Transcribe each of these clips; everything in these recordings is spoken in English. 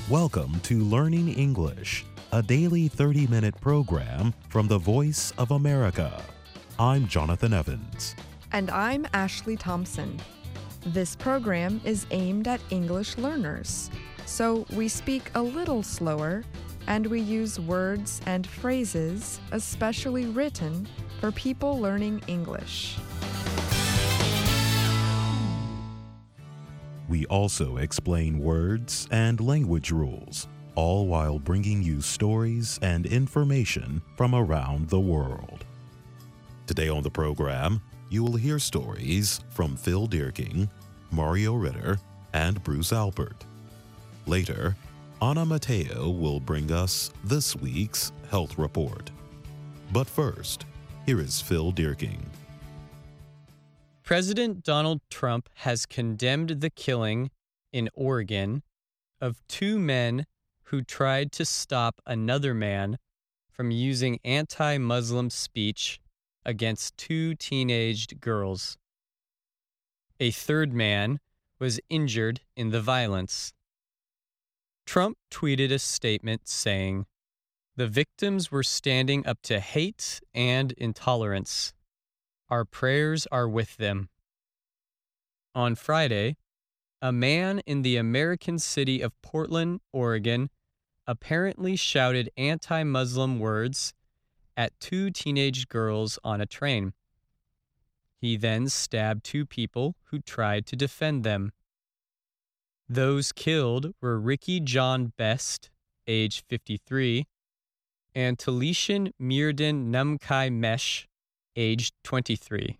Welcome to Learning English, a daily 30-minute program from the Voice of America. I'm Jonathan Evans. And I'm Ashley Thompson. This program is aimed at English learners, so we speak a little slower and we use words and phrases especially written for people learning English. We also explain words and language rules, all while bringing you stories and information from around the world. Today on the program, you will hear stories from Phil Dierking, Mario Ritter, and Bruce Albert. Later, Ana Mateo will bring us this week's health report. But first, here is Phil Dierking. President Donald Trump has condemned the killing in Oregon of two men who tried to stop another man from using anti-Muslim speech against two teenaged girls. A third man was injured in the violence. Trump tweeted a statement saying, "The victims were standing up to hate and intolerance. Our prayers are with them." On Friday, a man in the American city of Portland, Oregon, apparently shouted anti-Muslim words at two teenage girls on a train. He then stabbed two people who tried to defend them. Those killed were Ricky John Best, age 53, and Talishan Mirdan Numkai Mesh, aged 23.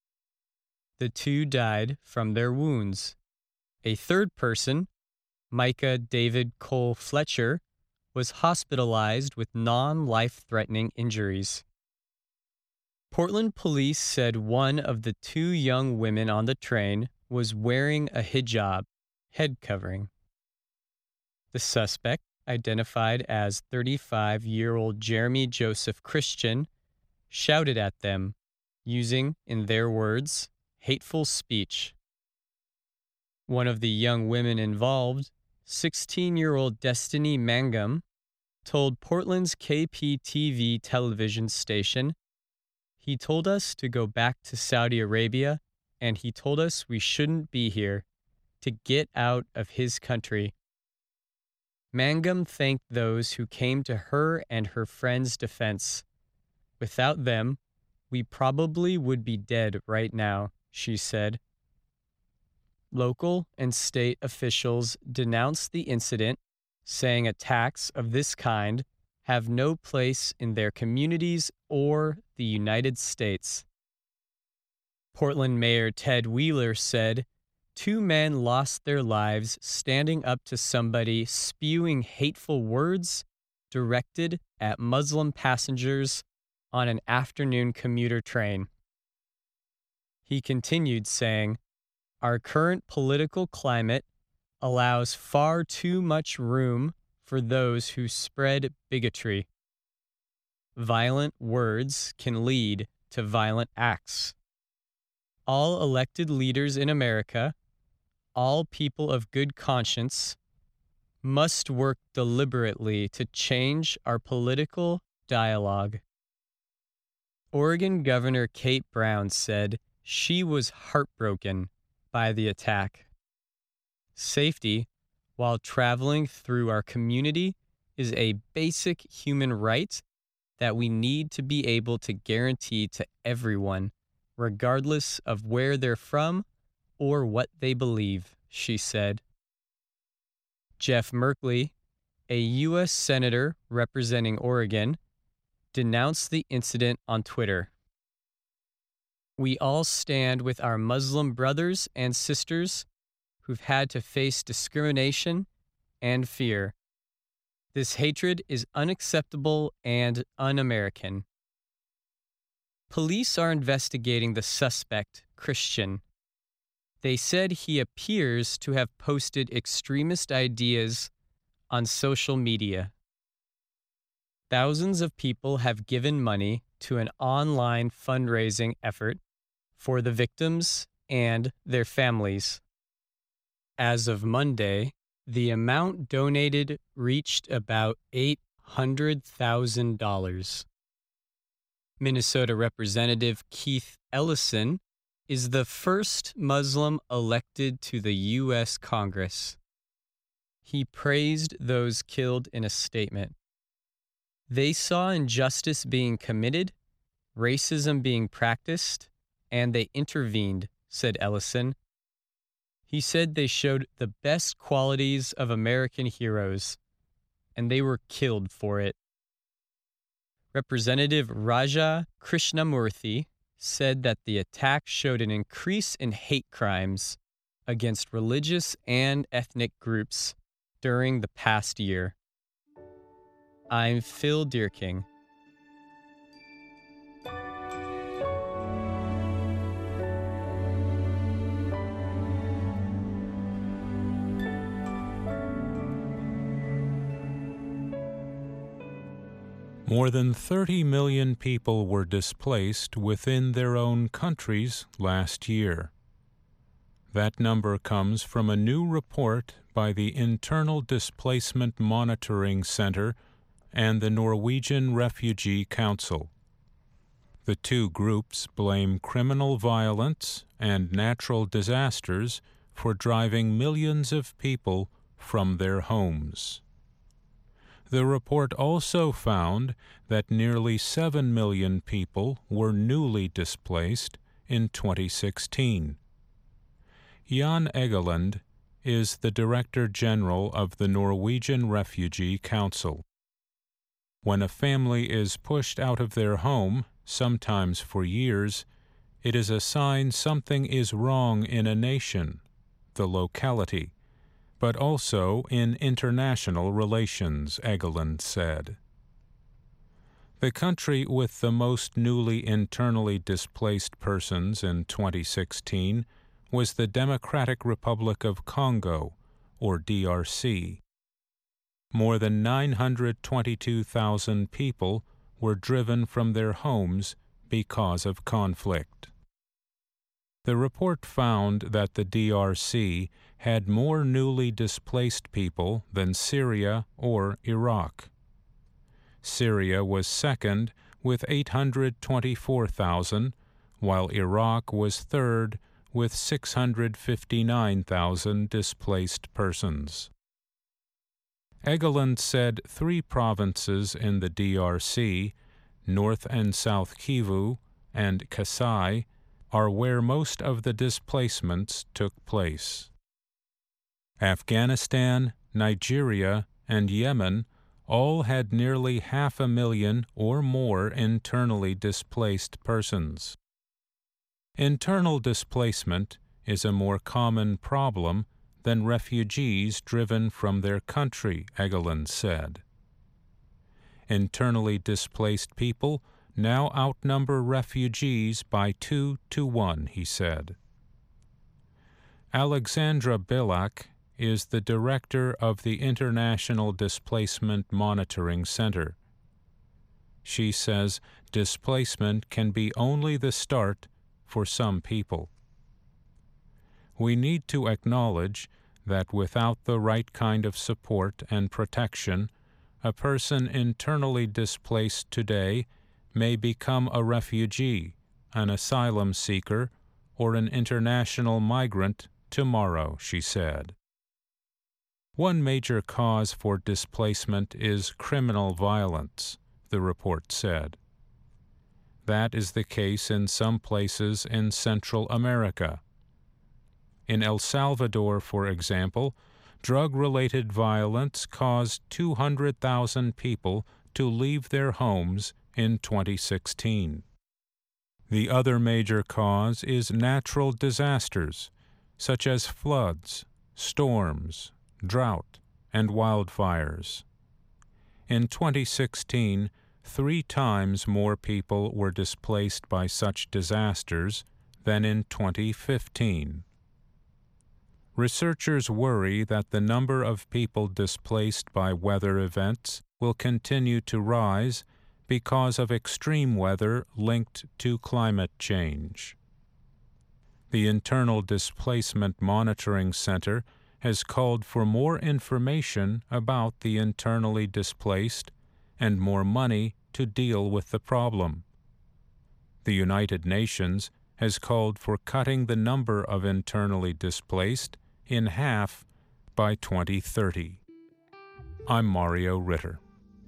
The two died from their wounds. A third person, Micah David Cole Fletcher, was hospitalized with non-life-threatening injuries. Portland police said one of the two young women on the train was wearing a hijab, head covering. The suspect, identified as 35-year-old Jeremy Joseph Christian, shouted at them, using, in their words, hateful speech. One of the young women involved, 16-year-old Destiny Mangum, told Portland's KPTV television station, "He told us to go back to Saudi Arabia, and he told us we shouldn't be here, to get out of his country." Mangum thanked those who came to her and her friend's defense. "Without them, we probably would be dead right now," she said. Local and state officials denounced the incident, saying attacks of this kind have no place in their communities or the United States. Portland Mayor Ted Wheeler said, "Two men lost their lives standing up to somebody spewing hateful words directed at Muslim passengers on an afternoon commuter train." He continued saying, "Our current political climate allows far too much room for those who spread bigotry. Violent words can lead to violent acts. All elected leaders in America, all people of good conscience, must work deliberately to change our political dialogue." Oregon Governor Kate Brown said she was heartbroken by the attack. Safety, while traveling through our community, is a basic human right that we need to be able to guarantee to everyone, regardless of where they're from or what they believe, she said. Jeff Merkley, a U.S. Senator representing Oregon, denounced the incident on Twitter. "We all stand with our Muslim brothers and sisters who've had to face discrimination and fear. This hatred is unacceptable and un-American." Police are investigating the suspect, Christian. They said he appears to have posted extremist ideas on social media. Thousands of people have given money to an online fundraising effort for the victims and their families. As of Monday, The amount donated reached about $800,000. Minnesota Representative Keith Ellison is the first Muslim elected to the U.S. Congress. He praised those killed in a statement. They saw injustice being committed, racism being practiced, and they intervened, said Ellison. He said they showed the best qualities of American heroes, and they were killed for it. Representative Raja Krishnamurthy said that the attack showed an increase in hate crimes against religious and ethnic groups during the past year. I'm Phil Deerking. More than 30 million people were displaced within their own countries last year. That number comes from a new report by the Internal Displacement Monitoring Center and the Norwegian Refugee Council. The two groups blame criminal violence and natural disasters for driving millions of people from their homes. The report also found that nearly 7 million people were newly displaced in 2016. Jan Egeland is the Director General of the Norwegian Refugee Council. When a family is pushed out of their home, sometimes for years, it is a sign something is wrong in a nation, the locality, but also in international relations, Egeland said. The country with the most newly internally displaced persons in 2016 was the Democratic Republic of Congo, or DRC. More than 922,000 people were driven from their homes because of conflict. The report found that the DRC had more newly displaced people than Syria or Iraq. Syria was second with 824,000, while Iraq was third with 659,000 displaced persons. Egeland said 3 provinces in the DRC, North and South Kivu and Kasai, are where most of the displacements took place. Afghanistan, Nigeria, and Yemen all had nearly 500,000 or more internally displaced persons. Internal displacement is a more common problem than refugees driven from their country, Egeland said. Internally displaced people now outnumber refugees by 2 to 1, he said. Alexandra Bilak is the director of the International Displacement Monitoring Center. She says displacement can be only the start for some people. We need to acknowledge that without the right kind of support and protection, a person internally displaced today may become a refugee, an asylum seeker, or an international migrant tomorrow, she said. One major cause for displacement is criminal violence, the report said. That is the case in some places in Central America. In El Salvador, for example, drug-related violence caused 200,000 people to leave their homes in 2016. The other major cause is natural disasters, such as floods, storms, drought, and wildfires. In 2016, 3 times more people were displaced by such disasters than in 2015. Researchers worry that the number of people displaced by weather events will continue to rise because of extreme weather linked to climate change. The Internal Displacement Monitoring Center has called for more information about the internally displaced and more money to deal with the problem. The United Nations has called for cutting the number of internally displaced in half by 2030. I'm Mario Ritter.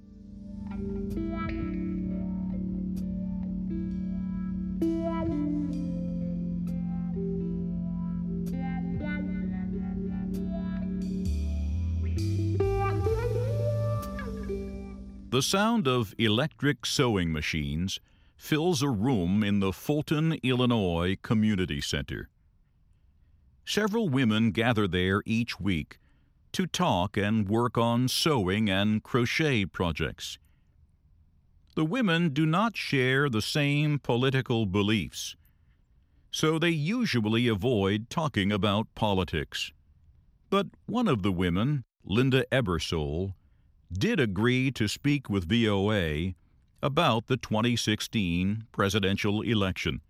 The sound of electric sewing machines fills a room in the Fulton, Illinois Community Center. Several women gather there each week to talk and work on sewing and crochet projects. The women do not share the same political beliefs, so they usually avoid talking about politics. But one of the women, Linda Ebersole, did agree to speak with VOA about the 2016 presidential election.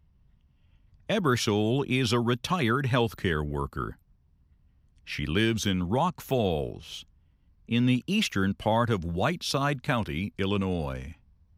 Ebersole is a retired healthcare worker. She lives in Rock Falls, in the eastern part of Whiteside County, Illinois.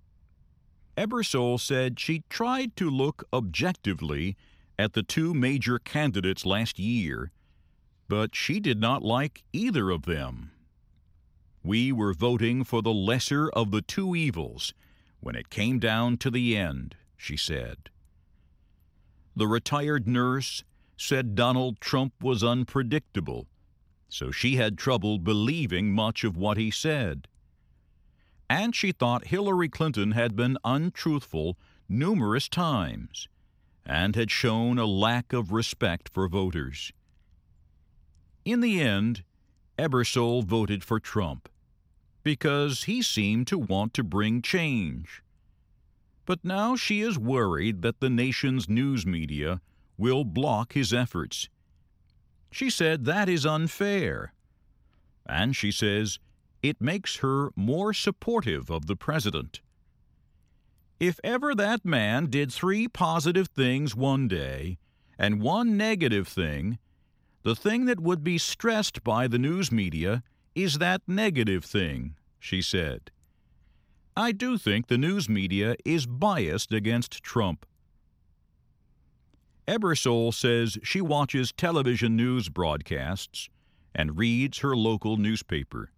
Ebersole said she tried to look objectively at the two major candidates last year, but she did not like either of them. We were voting for the lesser of the two evils when it came down to the end, she said. The retired nurse said Donald Trump was unpredictable, so she had trouble believing much of what he said. And she thought Hillary Clinton had been untruthful numerous times and had shown a lack of respect for voters. In the end, Ebersole voted for Trump because he seemed to want to bring change. But now she is worried that the nation's news media will block his efforts. She said that is unfair, and she says it makes her more supportive of the president. If ever that man did 3 positive things one day and 1 negative thing, the thing that would be stressed by the news media is that negative thing, she said. I do think the news media is biased against Trump. Ebersole says she watches television news broadcasts and reads her local newspaper.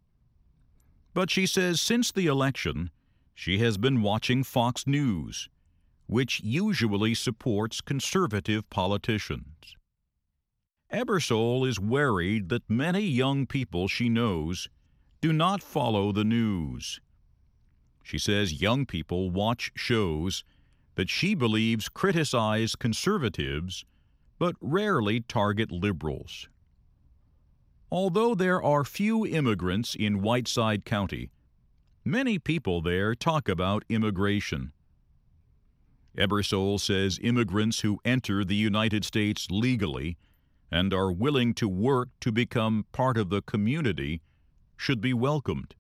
But she says since the election, she has been watching Fox News, which usually supports conservative politicians. Ebersole is worried that many young people she knows do not follow the news. She says young people watch shows that she believes criticize conservatives but rarely target liberals. Although there are few immigrants in Whiteside County, many people there talk about immigration. Ebersole says immigrants who enter the United States legally and are willing to work to become part of the community should be welcomed.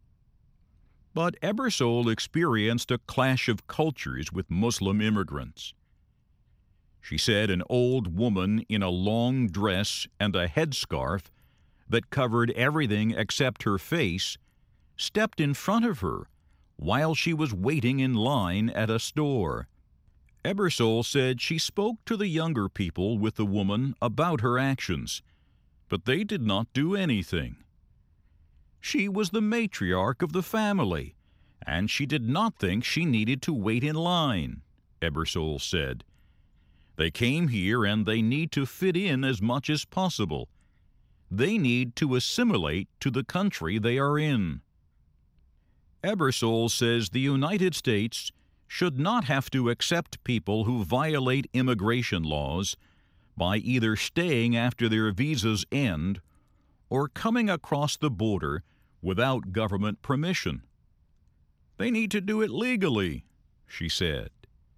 But Ebersole experienced a clash of cultures with Muslim immigrants. She said an old woman in a long dress and a headscarf that covered everything except her face stepped in front of her while she was waiting in line at a store. Ebersole said she spoke to the younger people with the woman about her actions, but they did not do anything. She was the matriarch of the family, and she did not think she needed to wait in line, Ebersole said. They came here and they need to fit in as much as possible. They need to assimilate to the country they are in. Ebersole says the United States should not have to accept people who violate immigration laws by either staying after their visas end or coming across the border without government permission. They need to do it legally, she said.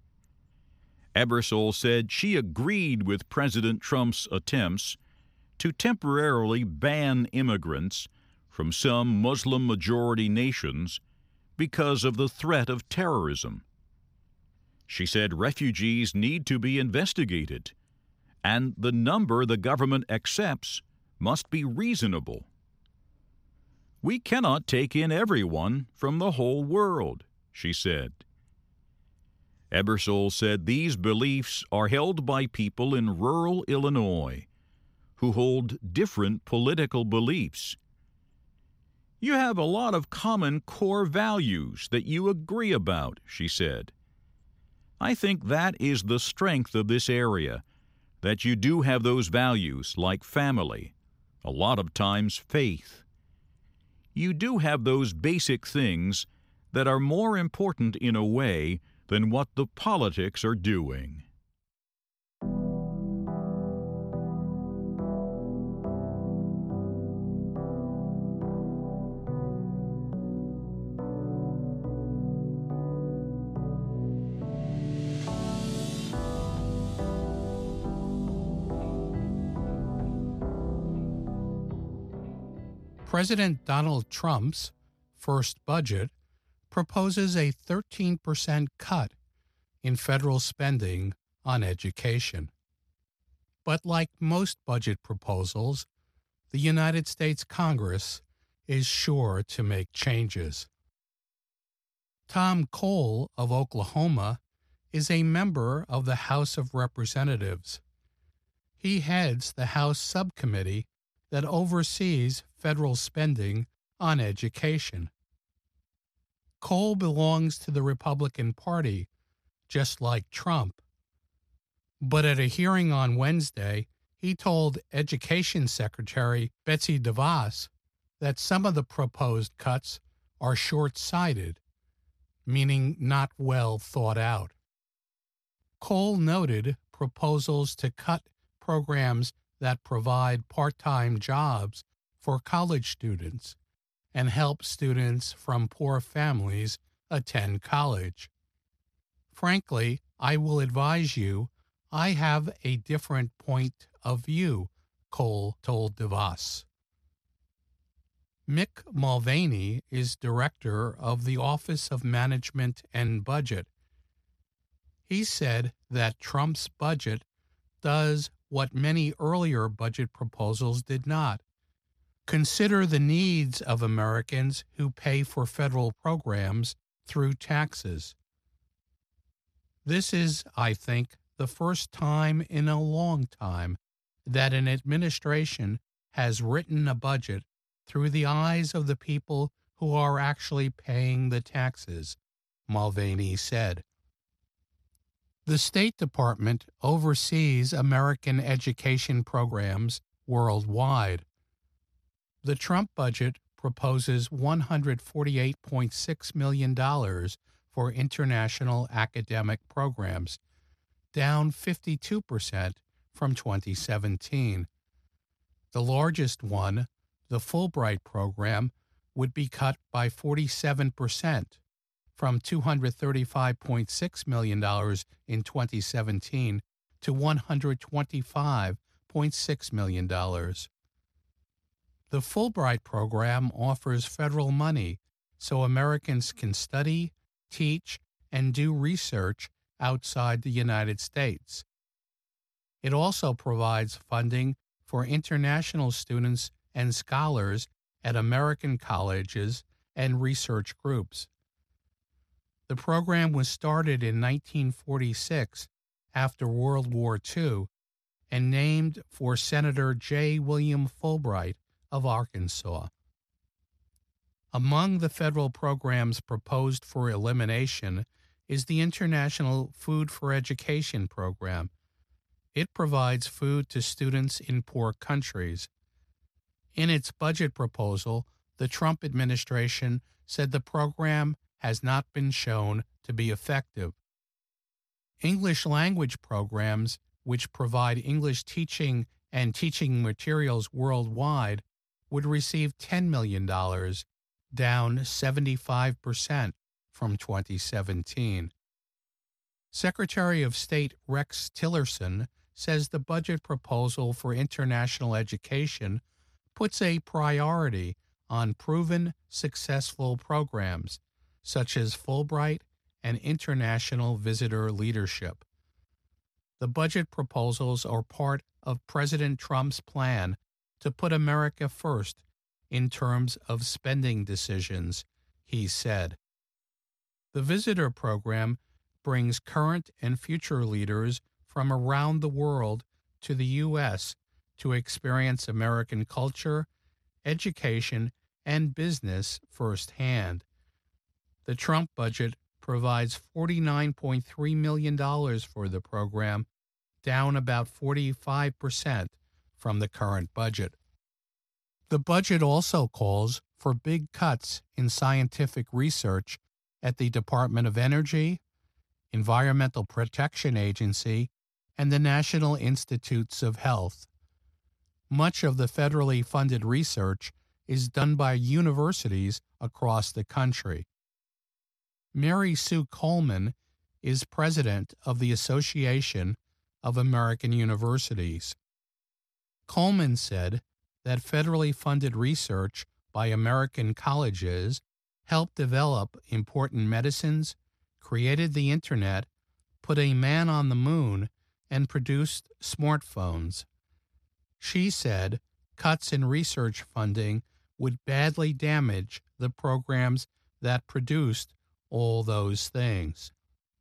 Ebersole said she agreed with President Trump's attempts to temporarily ban immigrants from some Muslim-majority nations because of the threat of terrorism. She said refugees need to be investigated, and the number the government accepts must be reasonable. We cannot take in everyone from the whole world, she said. Ebersole said these beliefs are held by people in rural Illinois who hold different political beliefs. You have a lot of common core values that you agree about, she said. I think that is the strength of this area, that you do have those values like family, a lot of times faith. You do have those basic things that are more important in a way than what the politics are doing. President Donald Trump's first budget proposes a 13% cut in federal spending on education. But like most budget proposals, the United States Congress is sure to make changes. Tom Cole of Oklahoma is a member of the House of Representatives. He heads the House subcommittee that oversees federal spending on education. Cole belongs to the Republican Party, just like Trump. But at a hearing on Wednesday, he told Education Secretary Betsy DeVos that some of the proposed cuts are short-sighted, meaning not well thought out. Cole noted proposals to cut programs that provide part-time jobs for college students and help students from poor families attend college. Frankly, I will advise you, I have a different point of view, Cole told DeVos. Mick Mulvaney is director of the Office of Management and Budget. He said that Trump's budget does what many earlier budget proposals did not: consider the needs of Americans who pay for federal programs through taxes. This is, I think, the first time in a long time that an administration has written a budget through the eyes of the people who are actually paying the taxes, Mulvaney said. The State Department oversees American education programs worldwide. The Trump budget proposes $148.6 million for international academic programs, down 52% from 2017. The largest one, the Fulbright program, would be cut by 47%, from $235.6 million in 2017 to $125.6 million. The Fulbright program offers federal money so Americans can study, teach, and do research outside the United States. It also provides funding for international students and scholars at American colleges and research groups. The program was started in 1946 after World War II and named for Senator J. William Fulbright of Arkansas. Among the federal programs proposed for elimination is the International Food for Education program. It provides food to students in poor countries. In its budget proposal, the Trump administration said the program has not been shown to be effective. English language programs, which provide English teaching and teaching materials worldwide, would receive $10 million, down 75% from 2017. Secretary of State Rex Tillerson says the budget proposal for international education puts a priority on proven successful programs such as Fulbright and international visitor leadership. The budget proposals are part of President Trump's plan to put America first in terms of spending decisions, he said. The visitor program brings current and future leaders from around the world to the U.S. to experience American culture, education, and business firsthand. The Trump budget provides $49.3 million for the program, down about 45% from the current budget. The budget also calls for big cuts in scientific research at the Department of Energy, Environmental Protection Agency, and the National Institutes of Health. Much of the federally funded research is done by universities across the country. Mary Sue Coleman is president of the Association of American Universities. Coleman said that federally funded research by American colleges helped develop important medicines, created the Internet, put a man on the moon, and produced smartphones. She said cuts in research funding would badly damage the programs that produced all those things.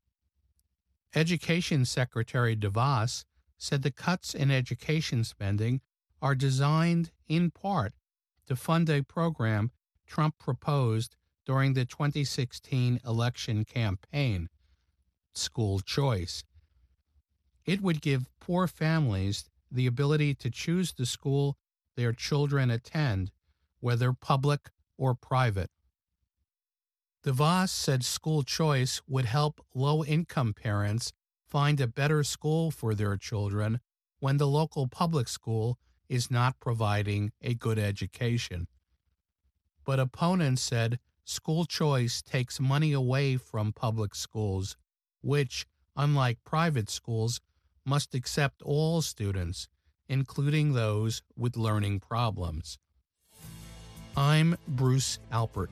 Education Secretary DeVos said the cuts in education spending are designed, in part, to fund a program Trump proposed during the 2016 election campaign, school choice. It would give poor families the ability to choose the school their children attend, whether public or private. DeVos said school choice would help low-income parents find a better school for their children when the local public school is not providing a good education. But opponents said school choice takes money away from public schools, which, unlike private schools, must accept all students, including those with learning problems. I'm Bruce Alpert.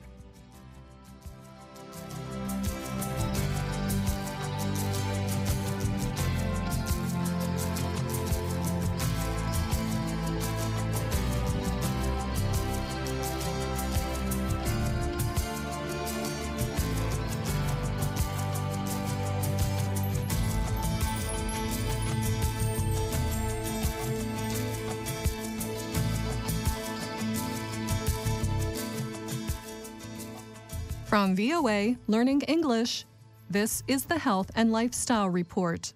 From VOA Learning English, this is the Health and Lifestyle Report.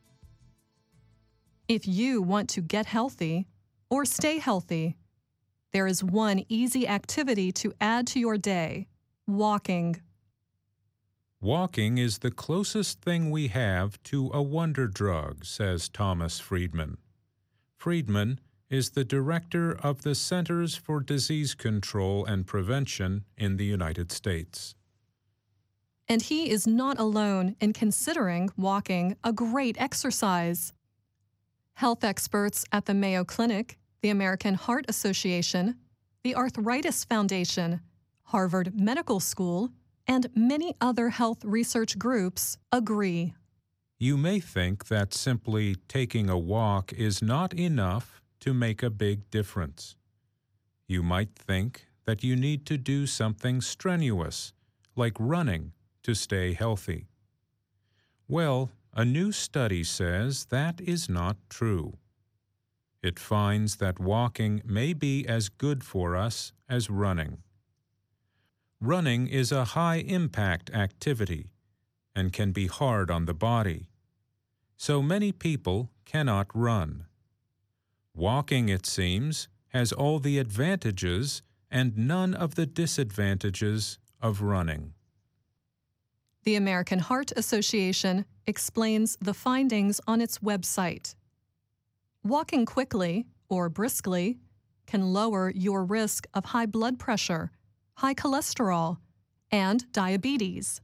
If you want to get healthy or stay healthy, there is one easy activity to add to your day: walking. Walking is the closest thing we have to a wonder drug, says Thomas Friedman. Friedman is the director of the Centers for Disease Control and Prevention in the United States. And he is not alone in considering walking a great exercise. Health experts at the Mayo Clinic, the American Heart Association, the Arthritis Foundation, Harvard Medical School, and many other health research groups agree. You may think that simply taking a walk is not enough to make a big difference. You might think that you need to do something strenuous, like running, to stay healthy. Well, a new study says that is not true. It finds that walking may be as good for us as running. Running is a high-impact activity and can be hard on the body. So many people cannot run. Walking, it seems, has all the advantages and none of the disadvantages of running. The American Heart Association explains the findings on its website. Walking quickly, or briskly, can lower your risk of high blood pressure, high cholesterol, and diabetes.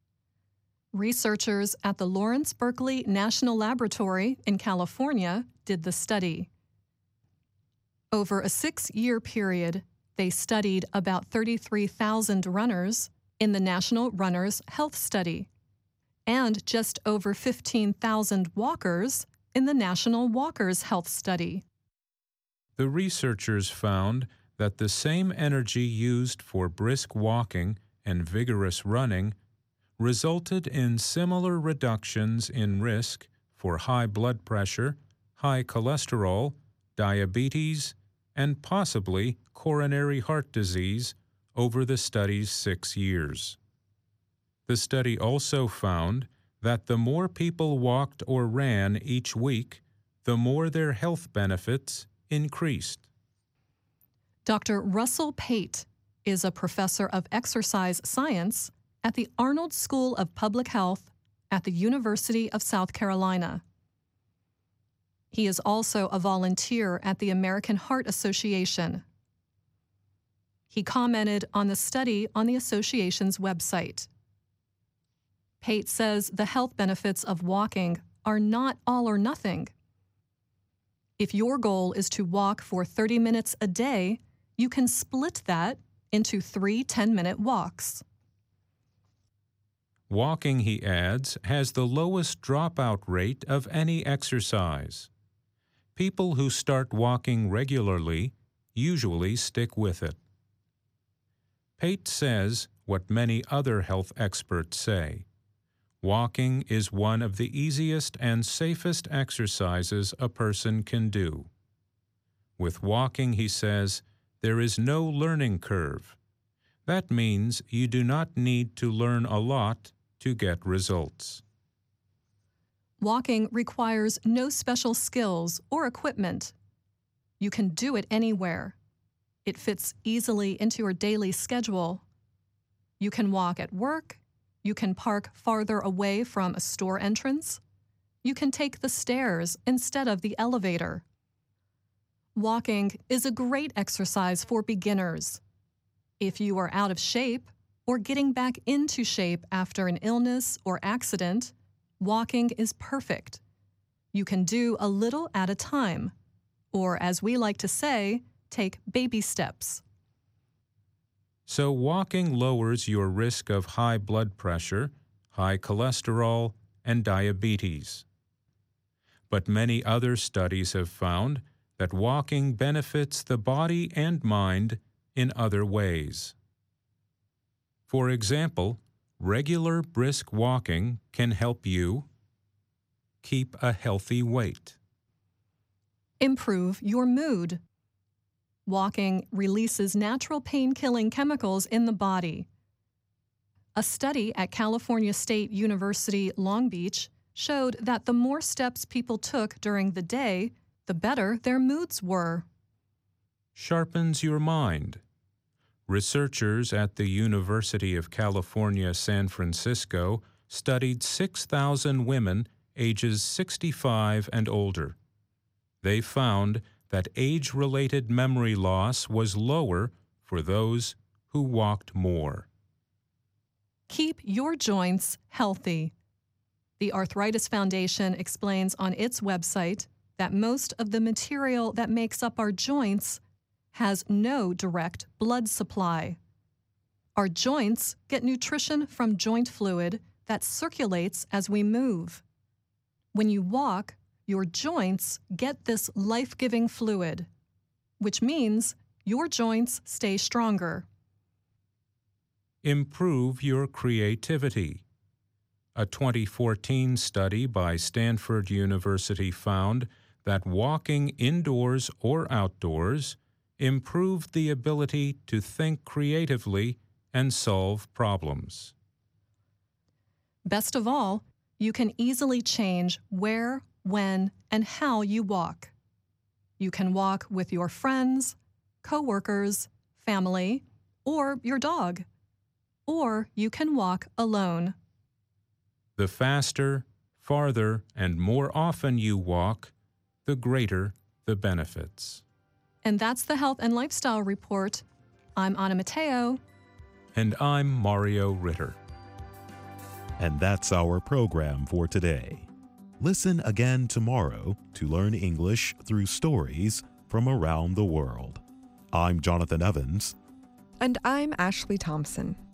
Researchers at the Lawrence Berkeley National Laboratory in California did the study. Over a 6-year period, they studied about 33,000 runners in the National Runners Health Study and just over 15,000 walkers in the National Walkers Health Study. The researchers found that the same energy used for brisk walking and vigorous running resulted in similar reductions in risk for high blood pressure, high cholesterol, diabetes, and possibly coronary heart disease over the study's 6 years. The study also found that the more people walked or ran each week, the more their health benefits increased. Dr. Russell Pate is a professor of exercise science at the Arnold School of Public Health at the University of South Carolina. He is also a volunteer at the American Heart Association. He commented on the study on the association's website. Pate says the health benefits of walking are not all or nothing. If your goal is to walk for 30 minutes a day, you can split that into 3 10-minute walks. Walking, he adds, has the lowest dropout rate of any exercise. People who start walking regularly usually stick with it. Pate says what many other health experts say. Walking is one of the easiest and safest exercises a person can do. With walking, he says, there is no learning curve. That means you do not need to learn a lot to get results. Walking requires no special skills or equipment. You can do it anywhere. It fits easily into your daily schedule. You can walk at work. You can park farther away from a store entrance. You can take the stairs instead of the elevator. Walking is a great exercise for beginners. If you are out of shape or getting back into shape after an illness or accident, walking is perfect. You can do a little at a time, or as we like to say, take baby steps. So walking lowers your risk of high blood pressure, high cholesterol, and diabetes. But many other studies have found that walking benefits the body and mind in other ways. For example, regular brisk walking can help you keep a healthy weight, improve your mood. Walking releases natural pain-killing chemicals in the body. A study at California State University, Long Beach, showed that the more steps people took during the day, the better their moods were. sharpens your mind. Researchers at the University of California, San Francisco studied 6,000 women ages 65 and older. They found that age-related memory loss was lower for those who walked more. Keep your joints healthy. The Arthritis Foundation explains on its website that most of the material that makes up our joints has no direct blood supply. Our joints get nutrition from joint fluid that circulates as we move. When you walk, your joints get this life-giving fluid, which means your joints stay stronger. Improve your creativity. A 2014 study by Stanford University found that walking indoors or outdoors improved the ability to think creatively and solve problems. Best of all, you can easily change where, when, and how you walk. You can walk with your friends, coworkers, family, or your dog. Or you can walk alone. The faster, farther, and more often you walk, the greater the benefits. And that's the Health and Lifestyle Report. I'm Anna Matteo. And I'm Mario Ritter. And that's our program for today. Listen again tomorrow to learn English through stories from around the world. I'm Jonathan Evans. And I'm Ashley Thompson.